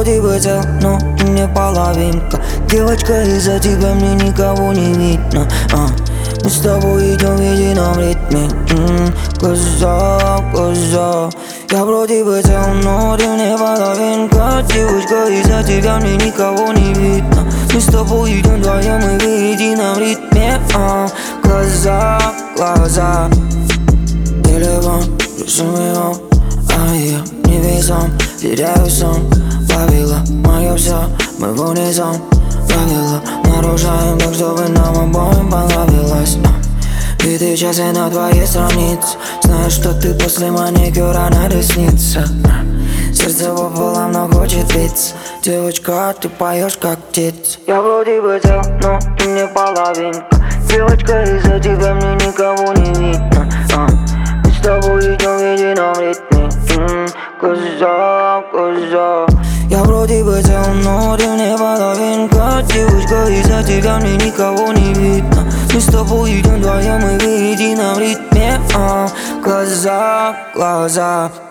вроде бы цел, но не половинка. Девочка, из-за тебя мне никого не видно. Мы с тобой идем в едином ритме. Глаза, глаза. Я вроде бы цел, но ты мне половинка. Девочка, из-за тебя мне никого не видно. Мы с тобой идем вдвоем и в едином ритме. Глаза, глаза. Телефон, рисуем его, а я небесам теряю сон. Ловила мое все, мы в унисон. Правила нарушаем так, чтобы нам обоим понравилось. Биты часы на твоей странице. Знаешь, что ты после маникюра на ресницах. Сердце пополам, но хочет биться. Девочка, ты поешь как птица. Я вроде бы цел, но ты мне половинка. Девочка, из-за тебя мне никого не видно. Мы с тобой идем в едином ритме. Глаза, глаза. Я вроде бы цел, но ты мне половинка. Девочка, из-за тебя мне никого не видно. Мы с тобой идем вдвоем и в едином ритме. Глаза, глаза.